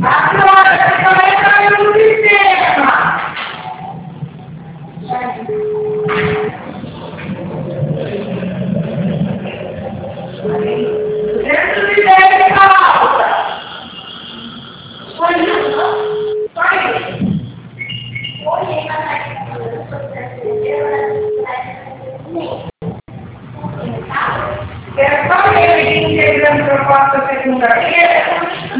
Allora, come è un sistema? Dentro di te è pausa. Poi per poi che il fatto secondario